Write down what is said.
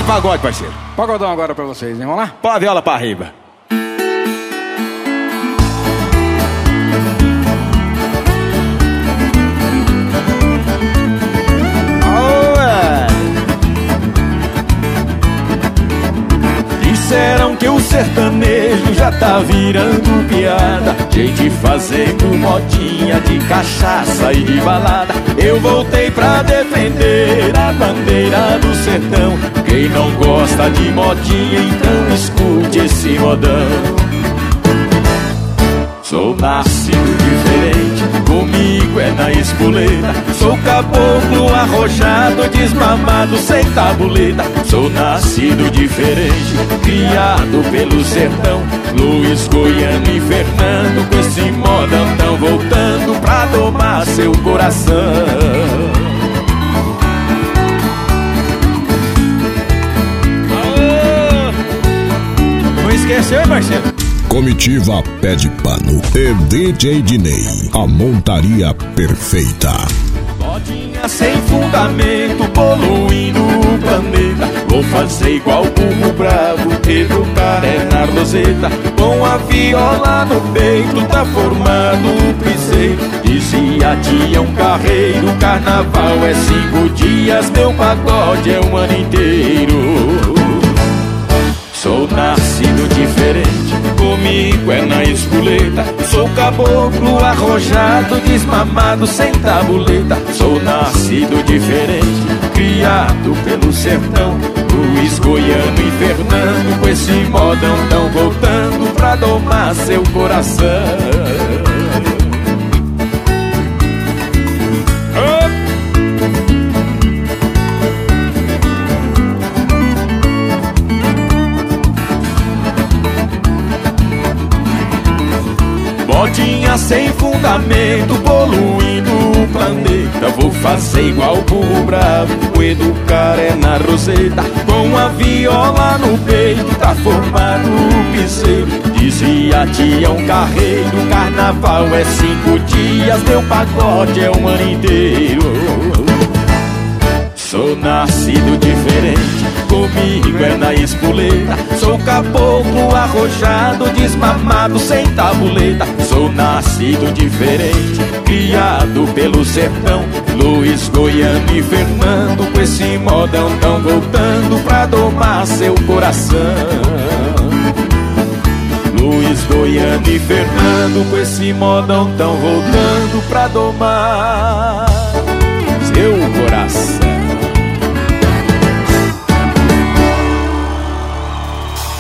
de pagode, parceiro. Pagodão agora pra vocês, hein? Vamos lá? Põe a viola pra arriba. Disseram que o sertanejo já tá virando piada, gente fazendo modinha de cachaça e de balada. Eu voltei pra defender a bandeira do sertão. Quem não gosta de modinha, então escute esse modão. Sou nascido diferente, comigo é na espoleta. Sou caboclo arrojado, desmamado, sem tabuleta. Sou nascido diferente, criado pelo sertão. Luiz, Goiano e Fernando, com esse modão tão voltando pra domar seu coração. Não esqueceu, hein, parceiro? Comitiva Pé de Pano e DJ Diney, a montaria perfeita. Modinha sem fundamento, poluindo o planeta. Vou fazer igual burro bravo, educar é na roseta. Com a viola no peito, tá formado o piseiro. Dizia a tia um carreiro, carnaval é 5 dias, meu pagode é um ano inteiro. Sou nascido diferente, comigo é na espoleta. Sou caboclo arrojado, desmamado, sem tabuleta. Sou nascido diferente, criado pelo sertão. Luiz, Goiano e Fernando, com esse modão tão voltando pra domar seu coração. Modinha sem fundamento, poluindo o planeta. Vou fazer igual burro bravo, o educar é na roseta. Com a viola no peito, tá formado o piseiro. Dizia a tia um carreiro, carnaval é 5 dias, meu pagode é um ano inteiro. Sou nascido diferente, comigo é na espoleta. Sou caboclo arrojado, desmamado, sem tabuleta. Sou nascido diferente, criado pelo sertão. Luiz, Goiano e Fernando, com esse modão tão voltando pra domar seu coração. Luiz, Goiano e Fernando, com esse modão tão voltando pra domar seu coração.